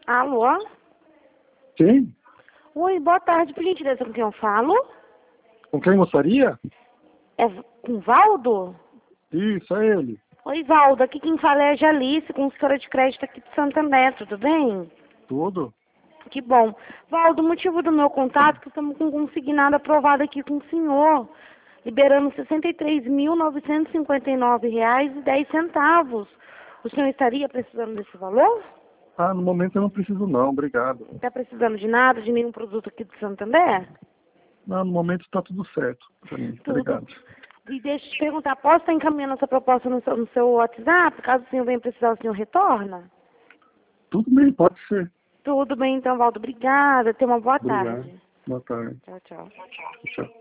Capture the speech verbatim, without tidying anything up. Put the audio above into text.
Alô? Sim? Oi, boa tarde, por gentileza, com quem eu falo? Com quem gostaria? É com Valdo? Isso, é ele. Oi, Valdo, aqui quem fala é a Jalice, consultora de crédito aqui de Santander, tudo bem? Tudo? Que bom. Valdo, o motivo do meu contato é que estamos com um consignado aprovado aqui com o senhor, liberando sessenta e três mil novecentos e cinquenta e nove reais e dez centavos. O senhor estaria precisando desse valor? Ah, no momento eu não preciso não, obrigado. Está precisando de nada, de nenhum produto aqui de Santander? Não, no momento está tudo certo para mim, Tudo. obrigado. E deixa eu te perguntar, posso estar encaminhando essa proposta no seu, no seu WhatsApp? Caso o senhor venha precisar, o senhor retorna? Tudo bem, pode ser. Tudo bem, então, Valdo. Obrigada. Tenha uma boa Obrigado. tarde. Boa tarde. Tchau, tchau. Tchau.